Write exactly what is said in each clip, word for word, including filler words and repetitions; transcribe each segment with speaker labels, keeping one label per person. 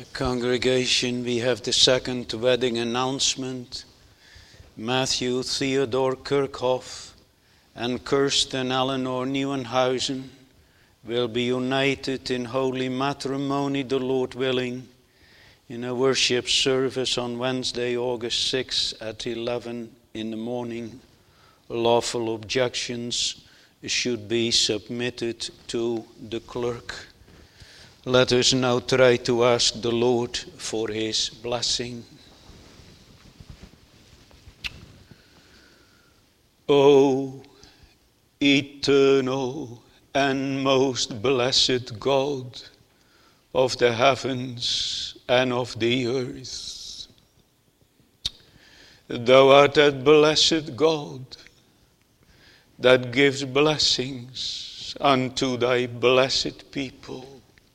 Speaker 1: Congregation, we have the second wedding announcement. Matthew Theodore Kirchhoff and Kirsten Eleanor Nieuwenhuizen will be united in holy matrimony, the Lord willing, in a worship service on Wednesday, August sixth at eleven in the morning. Lawful objections should be submitted to the clerk. Let us now try to ask the Lord for his blessing. O eternal and most blessed God of the heavens and of the earth, thou art that blessed God that gives blessings unto thy blessed people.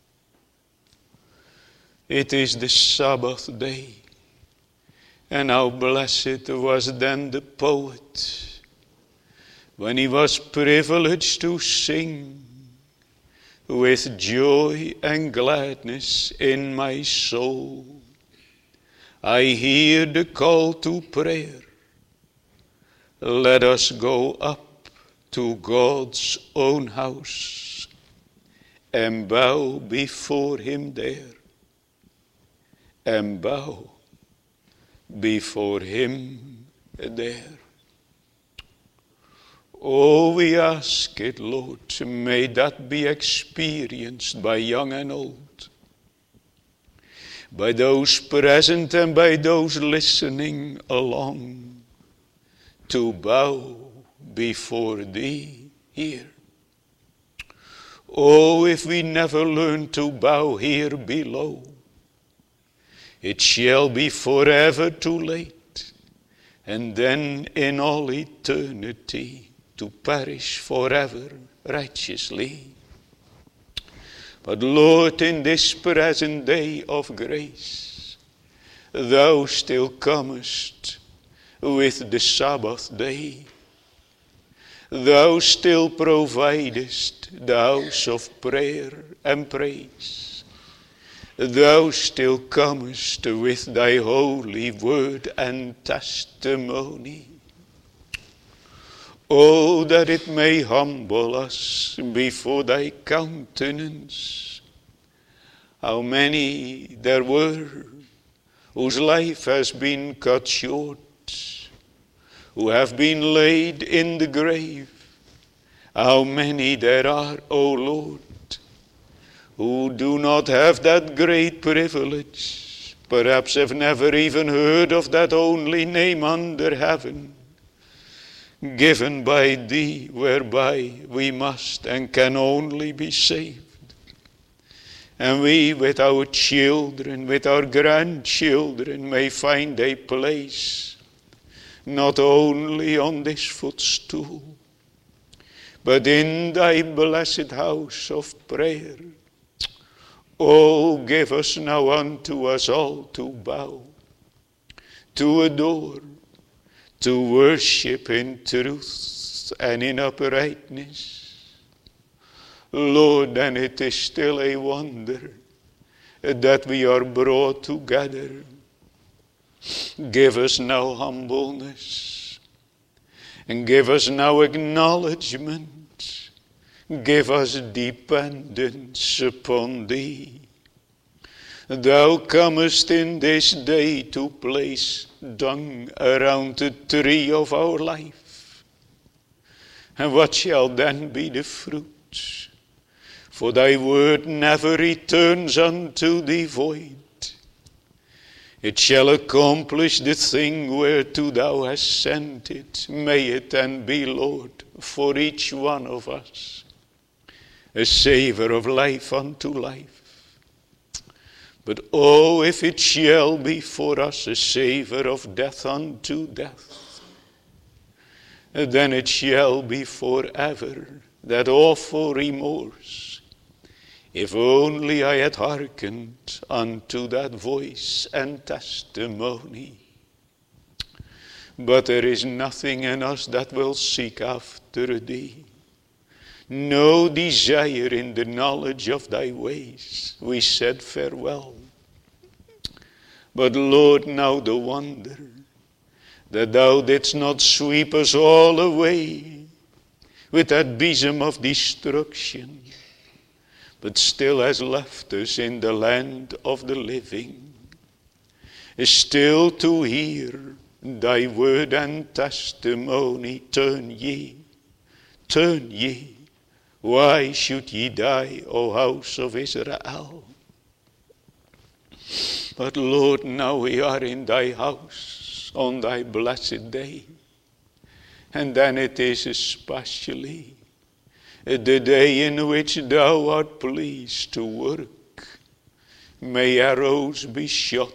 Speaker 1: It is the Sabbath day, and how blessed was then the poet when he was privileged to sing, with joy and gladness in my soul, I hear the call to prayer. Let us go up to God's own house and bow before him there. And bow before him there. Oh, we ask it, Lord, may that be experienced by young and old, by those present and by those listening along, to bow before thee here. Oh, if we never learn to bow here below, it shall be forever too late, and then in all eternity to perish forever righteously. But Lord, in this present day of grace, thou still comest with the Sabbath day. Thou still providest the house of prayer and praise. Thou still comest with thy holy word and testimony. Oh, that it may humble us before thy countenance. How many there were whose life has been cut short, who have been laid in the grave. How many there are, O Lord, who do not have that great privilege, perhaps have never even heard of that only name under heaven, given by thee, whereby we must and can only be saved. And we with our children, with our grandchildren, may find a place, not only on this footstool, but in thy blessed house of prayer. Oh, give us now unto us all to bow, to adore, to worship in truth and in uprightness. Lord, and it is still a wonder that we are brought together. Give us now humbleness, and give us now acknowledgement. Give us dependence upon thee. Thou comest in this day to place dung around the tree of our life. And what shall then be the fruit? For thy word never returns unto thee void. It shall accomplish the thing whereto thou hast sent it. May it then be, Lord, for each one of us, a savor of life unto life. But oh, if it shall be for us a savor of death unto death, then it shall be forever that awful remorse. If only I had hearkened unto that voice and testimony. But there is nothing in us that will seek after thee. No desire in the knowledge of thy ways. We said farewell But Lord, now the wonder that thou didst not sweep us all away with that besom of destruction, but still has left us in the land of the living, still to hear thy word and testimony. Turn ye, turn ye. Why should ye die, O house of Israel? But Lord, now we are in thy house on thy blessed day. And then it is especially the day in which thou art pleased to work. May arrows be shot,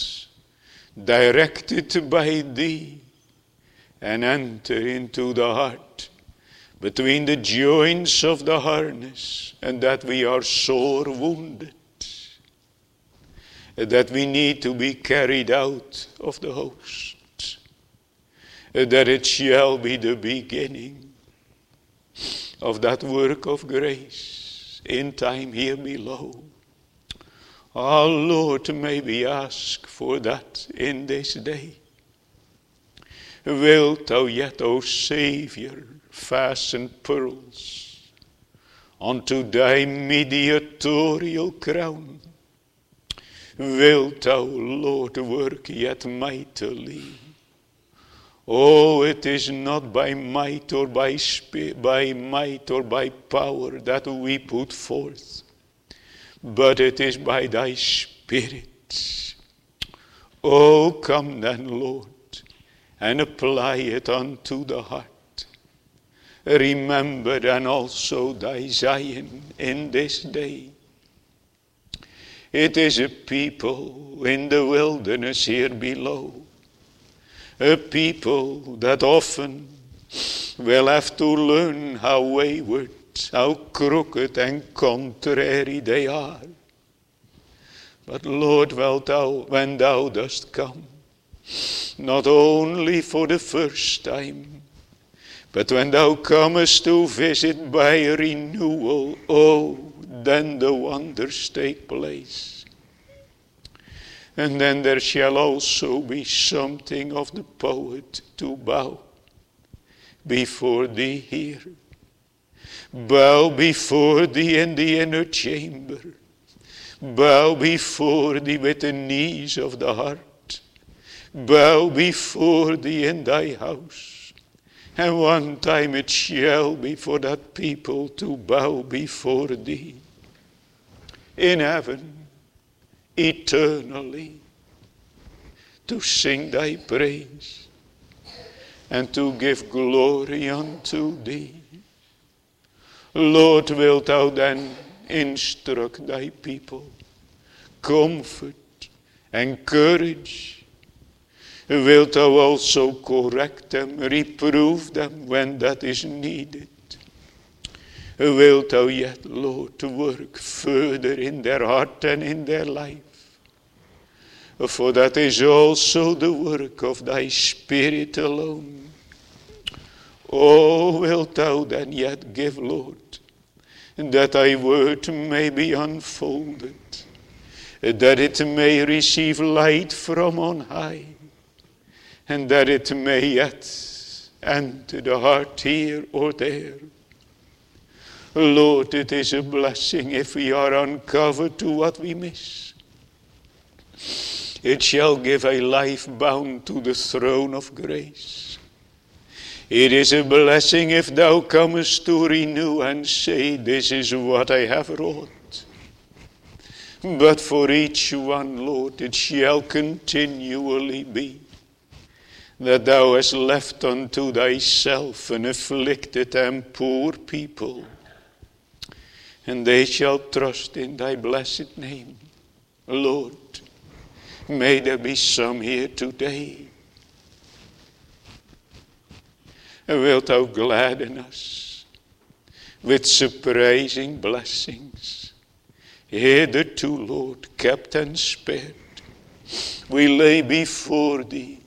Speaker 1: directed by thee, and enter into the heart between the joints of the harness, and that we are sore wounded, that we need to be carried out of the host, that it shall be the beginning of that work of grace in time here below. Our Lord, may we ask for that in this day. Wilt thou yet, O Savior, fasten pearls unto thy mediatorial crown? Wilt thou, Lord, work yet mightily? Oh, it is not by might or by spi- by might or by power that we put forth, but it is by thy Spirit. Oh, come then, Lord, and apply it unto the heart. Remember then also thy Zion in this day. It is a people in the wilderness here below, a people that often will have to learn how wayward, how crooked and contrary they are. But Lord, wilt thou, when thou dost come, not only for the first time, but when thou comest to visit by renewal, oh, then the wonders take place. And then there shall also be something of the poet to bow before thee here. Bow before thee in the inner chamber. Bow before thee with the knees of the heart. Bow before thee in thy house. And one time it shall be for that people to bow before thee in heaven, eternally, to sing thy praise and to give glory unto thee. Lord, wilt thou then instruct thy people, comfort, encourage? Wilt thou also correct them, reprove them when that is needed? Wilt thou yet, Lord, work further in their heart and in their life? For that is also the work of thy Spirit alone. Oh, wilt thou then yet give, Lord, that thy word may be unfolded, that it may receive light from on high, and that it may yet enter the heart here or there. Lord, it is a blessing if we are uncovered to what we miss. It shall give a life bound to the throne of grace. It is a blessing if thou comest to renew and say, this is what I have wrought. But for each one, Lord, it shall continually be that thou hast left unto thyself an afflicted and poor people, and they shall trust in thy blessed name. Lord, may there be some here today. Wilt thou gladden us with surprising blessings, hitherto, Lord, kept and spared. We lay before thee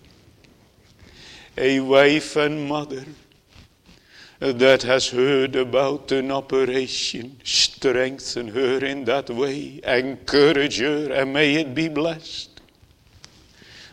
Speaker 1: a wife and mother that has heard about an operation. Strengthen her in that way. Encourage her, and may it be blessed.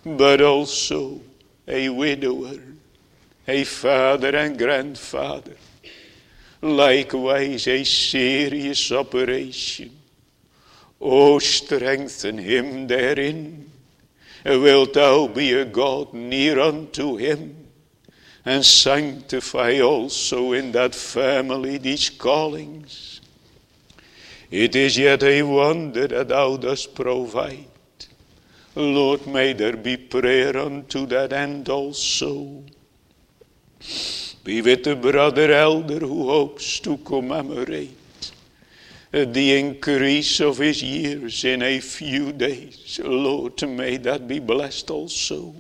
Speaker 1: but also a widower, a father and grandfather. Likewise a serious operation. Oh, strengthen him therein. Wilt thou be a God near unto him, and sanctify also in that family these callings? It is yet a wonder that thou dost provide. Lord, may there be prayer unto that end also. Be with the brother elder who hopes to commemorate the increase of his years in a few days. Lord, may that be blessed also.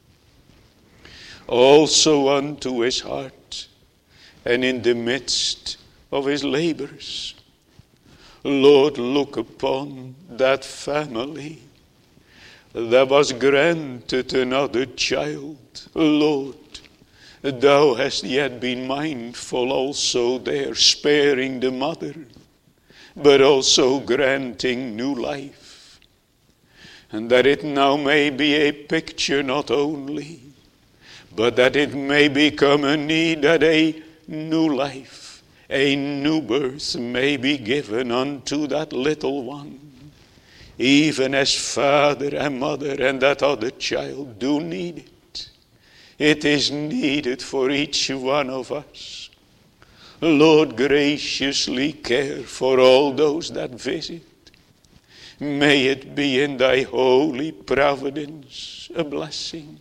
Speaker 1: Also unto his heart, and in the midst of his labors. Lord, look upon that family that was granted another child. Lord, thou hast yet been mindful also there, sparing the mother, but also granting new life. And that it now may be a picture not only, but that it may become a need that a new life, a new birth may be given unto that little one, even as father and mother and that other child do need it. It is needed for each one of us. Lord, graciously care for all those that visit. May it be in thy holy providence a blessing.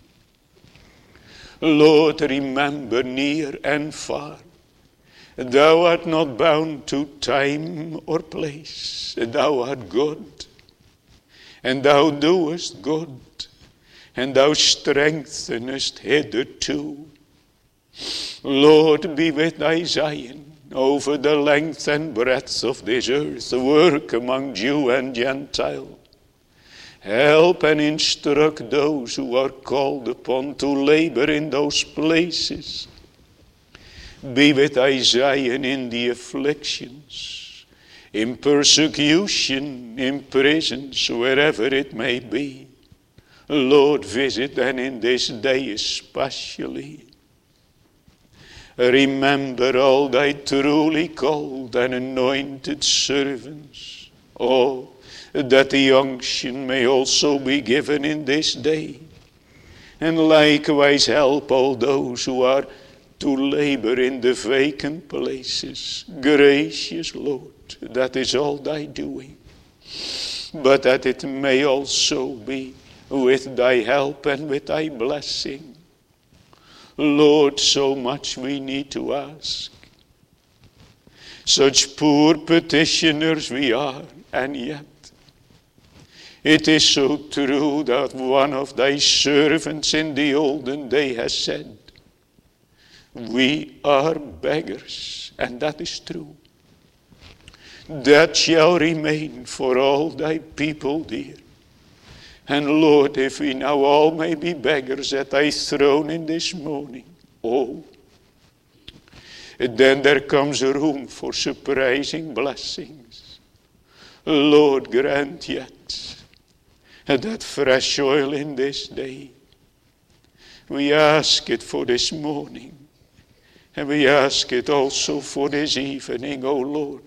Speaker 1: Lord, remember near and far. Thou art not bound to time or place. Thou art good, and thou doest good, and thou strengthenest hitherto. Lord, be with thy Zion over the length and breadth of this earth, work among Jew and Gentile. Help and instruct those who are called upon to labor in those places. Be with thy Zion in the afflictions, in persecution, in prisons, wherever it may be. Lord, visit them in this day especially. Remember all thy truly called and anointed servants. Oh, that the unction may also be given in this day. And likewise help all those who are to labor in the vacant places. Gracious Lord, that is all thy doing. But that it may also be with thy help and with thy blessing. Lord, so much we need to ask. Such poor petitioners we are, and yet it is so true that one of thy servants in the olden day has said, we are beggars, and that is true. That shall remain for all thy people dear. And Lord, if we now all may be beggars at thy throne in this morning, oh, then there comes a room for surprising blessings. Lord, grant yet that fresh oil in this day. We ask it for this morning, and we ask it also for this evening, O Lord.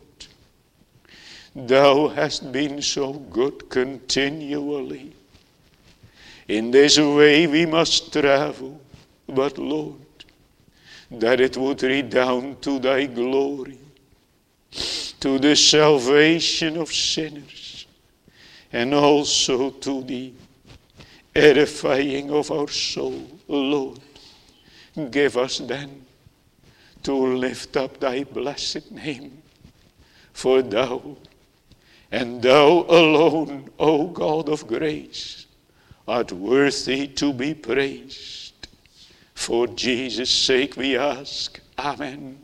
Speaker 1: Thou hast been so good continually. In this way we must travel, but Lord, that it would redound to thy glory, to the salvation of sinners, and also to the edifying of our soul. Lord, give us then to lift up thy blessed name, for thou, and thou alone, O God of grace, art worthy to be praised. For Jesus' sake we ask. Amen.